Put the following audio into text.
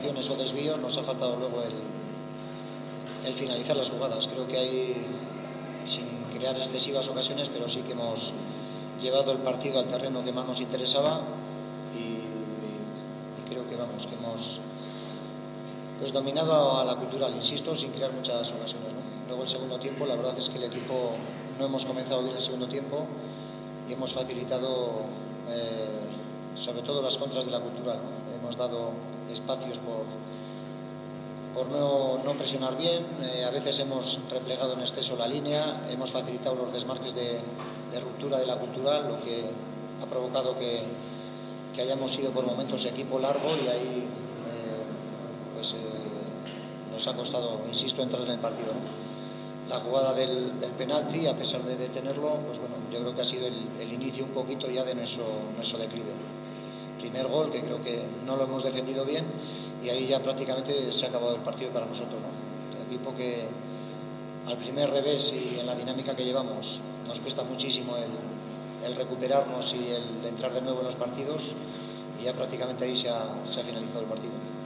O desvíos, nos ha faltado luego el finalizar las jugadas. Creo que hay, sin crear excesivas ocasiones, pero sí que hemos llevado el partido al terreno que más nos interesaba y creo que hemos dominado a la Cultural, insisto, sin crear muchas ocasiones, ¿no? Luego el segundo tiempo, la verdad es que el equipo no hemos comenzado bien el segundo tiempo y hemos facilitado sobre todo las contras de la Cultural, ¿no? Hemos dado espacios por no presionar bien, a veces hemos replegado en exceso la línea, hemos facilitado los desmarques de ruptura de la Cultural, lo que ha provocado que hayamos sido por momentos equipo largo y ahí nos ha costado, insisto, entrar en el partido, ¿no? La jugada del penalti, a pesar de detenerlo, pues bueno, yo creo que ha sido el inicio un poquito ya de nuestro declive. Primer gol, que creo que no lo hemos defendido bien, y ahí ya prácticamente se ha acabado el partido para nosotros, ¿no? El equipo que al primer revés y en la dinámica que llevamos nos cuesta muchísimo el recuperarnos y el entrar de nuevo en los partidos, y ya prácticamente ahí se ha finalizado el partido.